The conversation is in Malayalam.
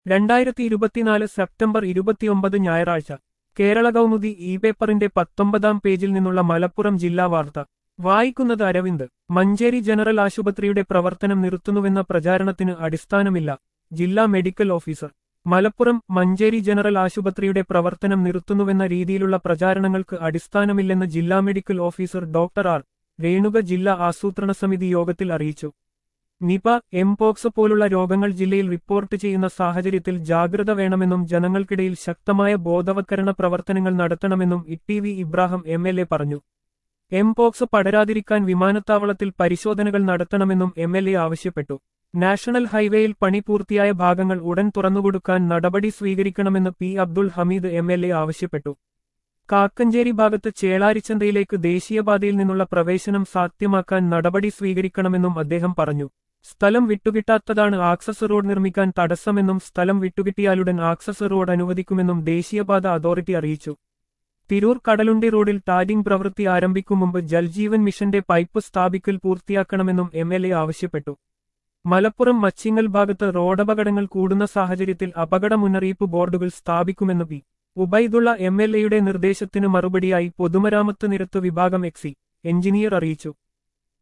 2024 സെപ്റ്റംബർ 29 ഞായറാഴ്ച കേരള കൗമുദി ഇ പേപ്പറിന്റെ 19-ാം പേജിൽ നിന്നുള്ള മലപ്പുറം ജില്ലാ വാർത്ത വായിക്കുന്നത് അരവിന്ദ്. മഞ്ചേരി ജനറൽ ആശുപത്രിയുടെ പ്രവർത്തനം നിർത്തുന്നുവെന്ന പ്രചാരണത്തിന് അടിസ്ഥാനമില്ല. ജില്ലാ medical officer Malappuram. Manjeri general ആശുപത്രിയുടെ പ്രവർത്തനം നിർത്തുന്നുവെന്ന രീതിയിലുള്ള പ്രചാരണങ്ങൾക്ക് അടിസ്ഥാനമില്ലെന്ന് ജില്ലാ medical officer doctor R Renuka ജില്ലാ ആസൂത്രണ സമിതി യോഗത്തിൽ അറിയിച്ചു. നിപ, എംപോക്സ് പോലുള്ള രോഗങ്ങൾ ജില്ലയിൽ റിപ്പോർട്ട് ചെയ്യുന്ന സാഹചര്യത്തിൽ ജാഗ്രത വേണമെന്നും ജനങ്ങൾക്കിടയിൽ ശക്തമായ ബോധവത്കരണ പ്രവർത്തനങ്ങൾ നടത്തണമെന്നും ഇ.ടി.വി. ഇബ്രാഹിം എം.എൽ.എ. പറഞ്ഞു. എംപോക്സ് പടരാതിരിക്കാൻ വിമാനത്താവളത്തിൽ പരിശോധനകൾ നടത്തണമെന്നും എം.എൽ.എ. ആവശ്യപ്പെട്ടു. നാഷണൽ ഹൈവേയിൽ പണി പൂർത്തിയായ ഭാഗങ്ങൾ ഉടൻ തുറന്നുകൊടുക്കാൻ നടപടി സ്വീകരിക്കണമെന്ന് പി. അബ്ദുൾ ഹമീദ് എം.എൽ.എ. ആവശ്യപ്പെട്ടു. കാക്കഞ്ചേരി ഭാഗത്ത് ചേളാരിച്ചന്തയിലേക്ക് ദേശീയപാതയിൽ നിന്നുള്ള പ്രവേശനം സാധ്യമാക്കാൻ നടപടി സ്വീകരിക്കണമെന്നും അദ്ദേഹം പറഞ്ഞു. സ്ഥലം വിട്ടുകിട്ടാത്തതാണ് ആക്സസ് റോഡ് നിർമ്മിക്കാൻ തടസ്സമെന്നും സ്ഥലം വിട്ടുകിട്ടിയാലുടൻ ആക്സസ് റോഡ് അനുവദിക്കുമെന്നും ദേശീയപാത അതോറിറ്റി അറിയിച്ചു. തിരൂർ കടലുണ്ടി റോഡിൽ ടാരിംഗ് പ്രവൃത്തി ആരംഭിക്കും മുമ്പ് ജൽജീവൻ മിഷന്റെ പൈപ്പ് സ്ഥാപിക്കൽ പൂർത്തിയാക്കണമെന്നും എം.എൽ.എ. ആവശ്യപ്പെട്ടു. മലപ്പുറം മച്ചിങ്ങൽ ഭാഗത്ത് റോഡപകടങ്ങൾ കൂടുന്ന സാഹചര്യത്തിൽ അപകട മുന്നറിയിപ്പ് ബോർഡുകൾ സ്ഥാപിക്കുമെന്ന് പി. ഉബൈദുള്ള എം.എൽ.എയുടെ നിർദ്ദേശത്തിന് മറുപടിയായി പൊതുമരാമത്ത് നിരത്ത് വിഭാഗം എക്സി എഞ്ചിനീയർ അറിയിച്ചു.